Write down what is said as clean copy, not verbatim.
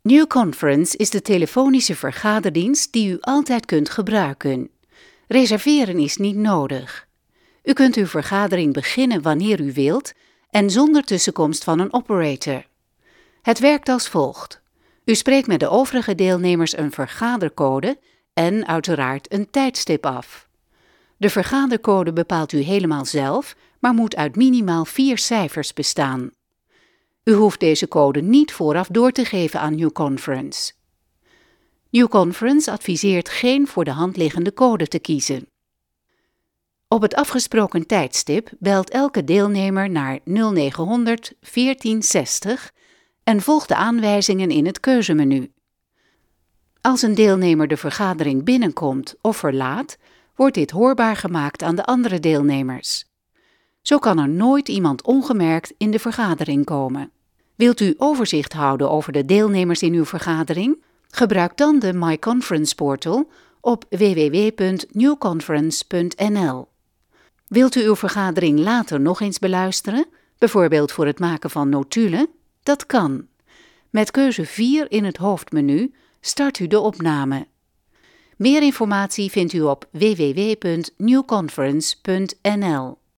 New Conference is de telefonische vergaderdienst die u altijd kunt gebruiken. Reserveren is niet nodig. U kunt uw vergadering beginnen wanneer u wilt en zonder tussenkomst van een operator. Het werkt als volgt. U spreekt met de overige deelnemers een vergadercode en uiteraard een tijdstip af. De vergadercode bepaalt u helemaal zelf, maar moet uit minimaal 4 cijfers bestaan. U hoeft deze code niet vooraf door te geven aan New Conference. New Conference adviseert geen voor de hand liggende code te kiezen. Op het afgesproken tijdstip belt elke deelnemer naar 0900 1460 en volgt de aanwijzingen in het keuzemenu. Als een deelnemer de vergadering binnenkomt of verlaat, wordt dit hoorbaar gemaakt aan de andere deelnemers. Zo kan er nooit iemand ongemerkt in de vergadering komen. Wilt u overzicht houden over de deelnemers in uw vergadering? Gebruik dan de My Conference Portal op www.newconference.nl. Wilt u uw vergadering later nog eens beluisteren, bijvoorbeeld voor het maken van notulen? Dat kan. Met keuze 4 in het hoofdmenu start u de opname. Meer informatie vindt u op www.newconference.nl.